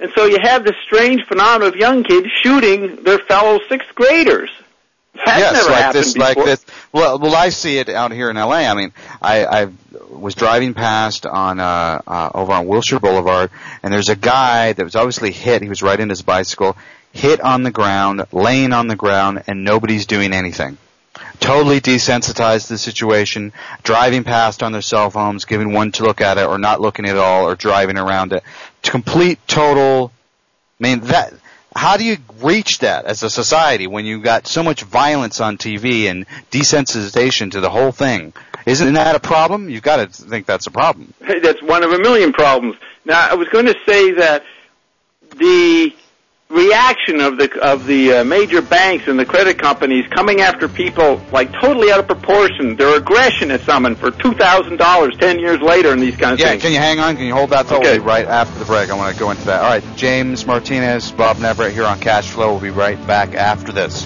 And so you have this strange phenomenon of young kids shooting their fellow sixth graders. That's yes, never like happened this, before. like this. Well, well, I see it out here in L A. I mean, I, I was driving past on uh, uh, over on Wilshire Boulevard, and there's a guy that was obviously hit. He was riding his bicycle, hit on the ground, laying on the ground, and nobody's doing anything. Totally desensitized to the situation, driving past on their cell phones, giving one to look at it, or not looking at it all, or driving around it. Complete, total. I mean that. How do you reach that as a society when you've got so much violence on T V and desensitization to the whole thing? Isn't that a problem? You've got to think that's a problem. That's one of a million problems. Now, I was going to say that the reaction of the of the uh, major banks and the credit companies coming after people like totally out of proportion, their aggression at someone for two thousand dollars ten years later and these kinds of yeah, things. Can you hang on? Can you hold that thought? Okay. We'll be right after the break. I want to go into that. All right, James Martinez, Bob Neverett here on Cash Flow. We'll be right back after this.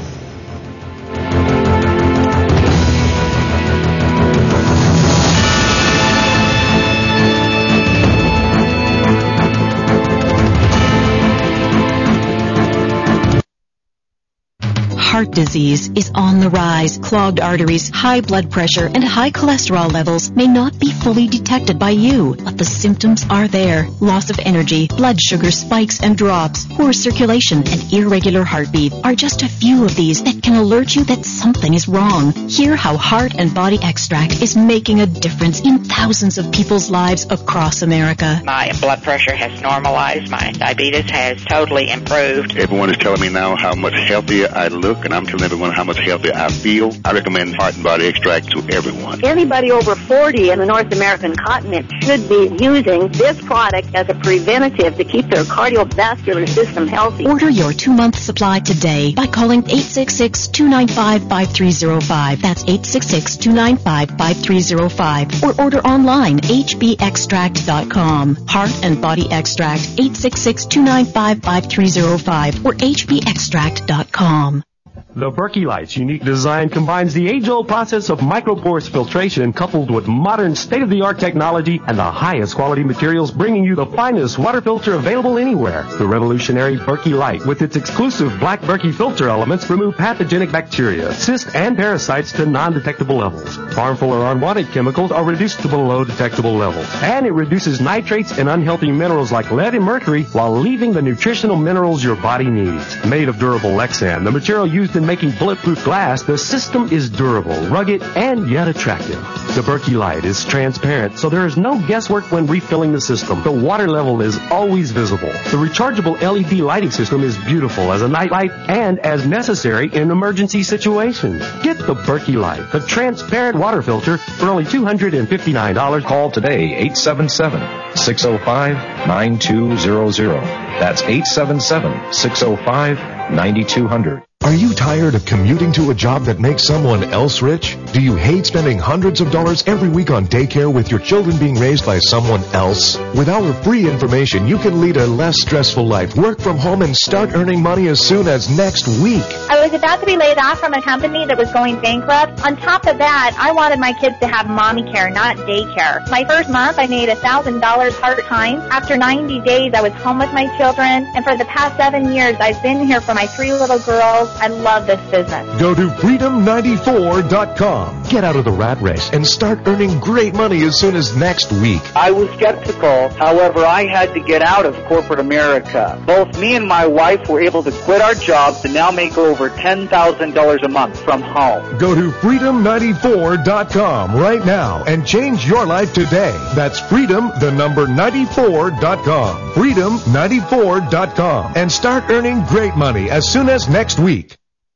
Heart disease is on the rise. Clogged arteries, high blood pressure, and high cholesterol levels may not be fully detected by you, but the symptoms are there. Loss of energy, blood sugar spikes and drops, poor circulation, and irregular heartbeat are just a few of these that can alert you that something is wrong. Hear how Heart and Body Extract is making a difference in thousands of people's lives across America. My blood pressure has normalized. My diabetes has totally improved. Everyone is telling me now how much healthier I look, and I'm telling everyone how much healthier I feel. I recommend Heart and Body Extract to everyone. Anybody over forty in the North American continent should be using this product as a preventative to keep their cardiovascular system healthy. Order your two-month supply today by calling eight six six, two nine five, five three zero five. That's eight six six, two nine five, five three zero five. Or order online, h b extract dot com. Heart and Body Extract, eight six six, two nine five, five three zero five or h b extract dot com. The Berkey Light's unique design combines the age-old process of micropores filtration coupled with modern state-of-the-art technology and the highest quality materials, bringing you the finest water filter available anywhere. The revolutionary Berkey Light, with its exclusive black Berkey filter elements, remove pathogenic bacteria, cysts, and parasites to non-detectable levels. Harmful or unwanted chemicals are reduced to below detectable levels. And it reduces nitrates and unhealthy minerals like lead and mercury while leaving the nutritional minerals your body needs. Made of durable Lexan, the material used in making bulletproof glass, the system is durable, rugged, and yet attractive. The Berkey Light is transparent, so there is no guesswork when refilling the system. The water level is always visible. The rechargeable L E D lighting system is beautiful as a night light and as necessary in emergency situations. Get the Berkey Light, the transparent water filter, for only two hundred fifty-nine dollars. Call today, eight seven seven, six oh five, nine two zero zero. That's eight seven seven, six oh five, nine two hundred. Are you tired of commuting to a job that makes someone else rich? Do you hate spending hundreds of dollars every week on daycare with your children being raised by someone else? With our free information, you can lead a less stressful life, work from home, and start earning money as soon as next week. I was about to be laid off from a company that was going bankrupt. On top of that, I wanted my kids to have mommy care, not daycare. My first month, I made one thousand dollars part-time. After ninety days, I was home with my children, and for the past seven years, I've been here for my three little girls. I love this business. Go to freedom ninety-four dot com. Get out of the rat race and start earning great money as soon as next week. I was skeptical. However, I had to get out of corporate America. Both me and my wife were able to quit our jobs and now make over ten thousand dollars a month from home. Go to freedom ninety-four dot com right now and change your life today. That's freedom, the number ninety-four dot com. freedom ninety-four dot com. And start earning great money as soon as next week.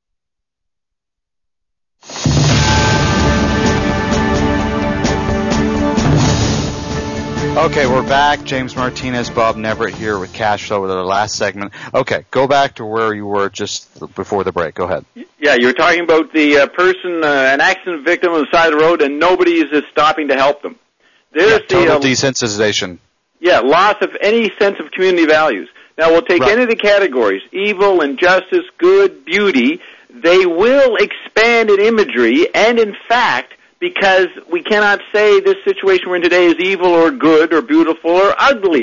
Okay, we're back. James Martinez, Bob Neverett here with Cash Flow with our last segment. Okay, go back to where you were just before the break. Go ahead. Yeah, you were talking about the uh, person, uh, an accident victim on the side of the road, and nobody is uh, stopping to help them. There's yeah, total the, uh, desensitization. Yeah, loss of any sense of community values. Now, we'll take right. any of the categories, evil, injustice, good, beauty. They will expand in imagery, and in fact, because we cannot say this situation we're in today is evil or good or beautiful or ugly.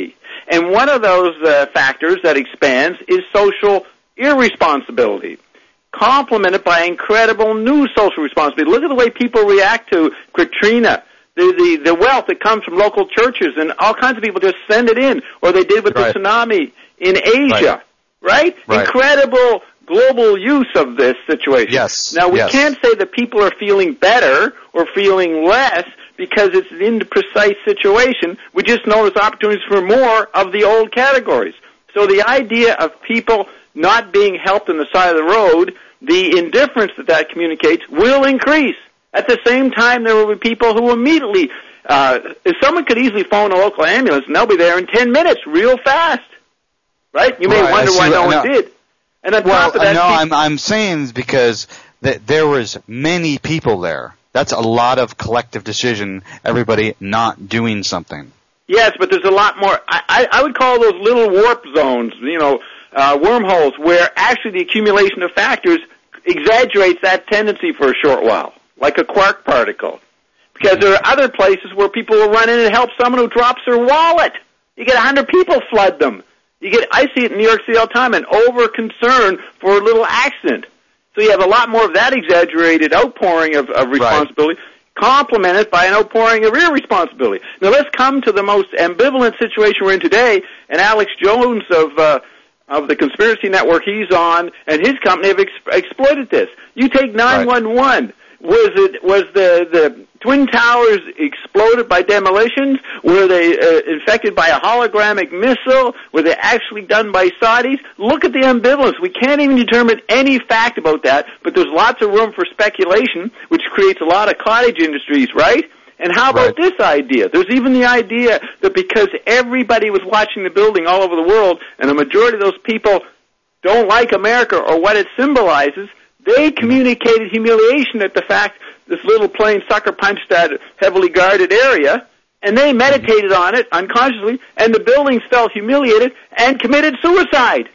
And one of those uh, factors that expands is social irresponsibility, complemented by incredible new social responsibility. Look at the way people react to Katrina. The, the, the wealth that comes from local churches, and all kinds of people just send it in, or they did with right. the tsunami in Asia, right? right? right. Incredible global use of this situation. Yes. Now, we yes. can't say that people are feeling better or feeling less because it's an imprecise situation. We just know there's opportunities for more of the old categories. So the idea of people not being helped on the side of the road, the indifference that that communicates will increase. At the same time, there will be people who immediately, uh, if someone could easily phone a local ambulance, and they'll be there in ten minutes, real fast, right? You may right, wonder why no one did. And on well, top of that, no, people, I'm I'm saying because th- there was many people there. That's a lot of collective decision. Everybody not doing something. Yes, but there's a lot more. I, I, I would call those little warp zones, you know, uh, wormholes, where actually the accumulation of factors exaggerates that tendency for a short while, like a quark particle. Because there are other places where people will run in and help someone who drops their wallet. You get a hundred people flood them. You get, I see it in New York City all the time, an over-concern for a little accident. So you have a lot more of that exaggerated outpouring of, of responsibility, right. complemented by an outpouring of irresponsibility. Now let's come to the most ambivalent situation we're in today, and Alex Jones of uh, of the Conspiracy Network he's on, and his company have ex- exploited this. You take nine one one. Right. Was it was the the Twin Towers exploded by demolitions? Were they uh, infected by a hologramic missile? Were they actually done by Saudis? Look at the ambivalence. We can't even determine any fact about that, but there's lots of room for speculation, which creates a lot of cottage industries, right? And how about right. this idea? There's even the idea that because everybody was watching the building all over the world, and the majority of those people don't like America or what it symbolizes, they communicated humiliation at the fact this little plane sucker punched that heavily guarded area, and they meditated on it unconsciously, and the buildings felt humiliated and committed suicide.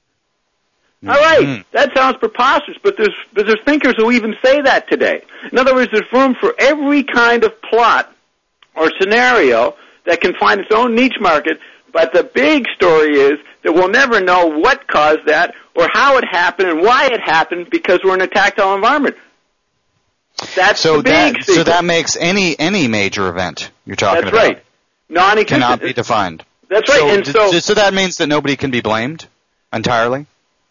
Mm-hmm. All right, that sounds preposterous, but there's, but there's thinkers who even say that today. In other words, there's room for every kind of plot or scenario that can find its own niche market, but the big story is that we'll never know what caused that or how it happened and why it happened because we're in a tactile environment. That's so the big that, secret. So that makes any any major event you're talking That's about right. Non-existent. cannot be defined. That's right. So, and so, d- so that means that nobody can be blamed entirely?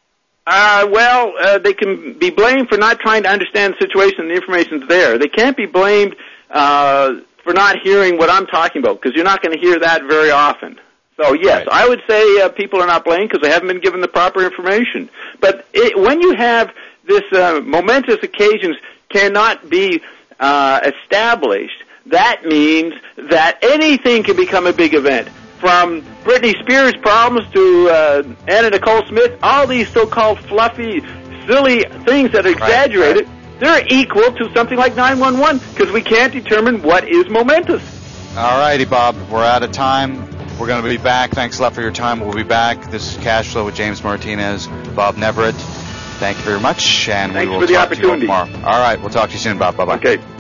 Uh, well, uh, they can be blamed for not trying to understand the situation and the information's there. They can't be blamed uh, for not hearing what I'm talking about because you're not going to hear that very often. So, yes, right. I would say uh, people are not blamed because they haven't been given the proper information. But it, when you have this uh, momentous occasions cannot be uh, established, that means that anything can become a big event. From Britney Spears' problems to uh, Anna Nicole Smith, all these so-called fluffy, silly things that are exaggerated, right, right. they're equal to something like nine one one because we can't determine what is momentous. All righty, Bob. We're out of time. We're going to be back. Thanks a lot for your time. We'll be back. This is Cash Flow with James Martinez, Bob Neverett. Thank you very much, and Thanks we will for the talk to you opportunity. tomorrow. All right, we'll talk to you soon, Bob. Bye-bye. Okay.